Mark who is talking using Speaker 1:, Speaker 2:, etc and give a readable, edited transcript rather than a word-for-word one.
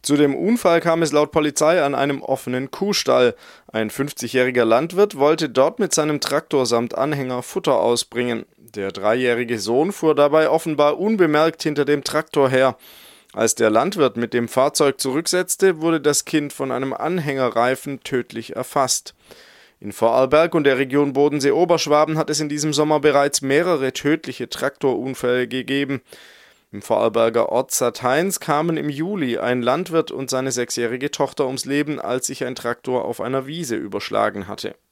Speaker 1: Zu dem Unfall kam es laut Polizei an einem offenen Kuhstall. Ein 50-jähriger Landwirt wollte dort mit seinem Traktor samt Anhänger Futter ausbringen. Der 3-jährige Sohn fuhr dabei offenbar unbemerkt hinter dem Traktor her. Als der Landwirt mit dem Fahrzeug zurücksetzte, wurde das Kind von einem Anhängerreifen tödlich erfasst. In Vorarlberg und der Region Bodensee-Oberschwaben hat es in diesem Sommer bereits mehrere tödliche Traktorunfälle gegeben. Im Vorarlberger Ort Satheins kamen im Juli ein Landwirt und seine 6-jährige Tochter ums Leben, als sich ein Traktor auf einer Wiese überschlagen hatte.